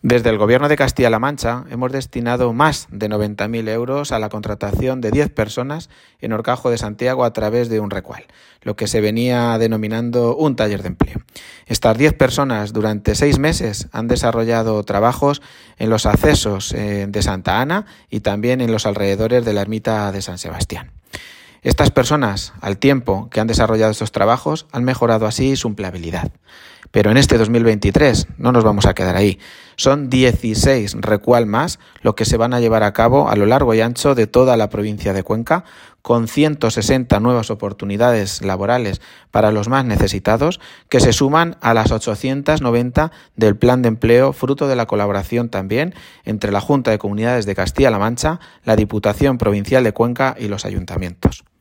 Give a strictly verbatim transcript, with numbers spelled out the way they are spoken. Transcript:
Desde el Gobierno de Castilla-La Mancha hemos destinado más de noventa mil euros a la contratación de diez personas en Horcajo de Santiago a través de un recual, lo que se venía denominando un taller de empleo. Estas diez personas durante seis meses han desarrollado trabajos en los accesos de Santa Ana y también en los alrededores de la ermita de San Sebastián. Estas personas, al tiempo que han desarrollado estos trabajos, han mejorado así su empleabilidad. Pero en este dos mil veintitrés no nos vamos a quedar ahí. Son dieciséis recual más lo que se van a llevar a cabo a lo largo y ancho de toda la provincia de Cuenca, con ciento sesenta nuevas oportunidades laborales para los más necesitados, que se suman a las ochocientas noventa del plan de empleo, fruto de la colaboración también entre la Junta de Comunidades de Castilla-La Mancha, la Diputación Provincial de Cuenca y los ayuntamientos.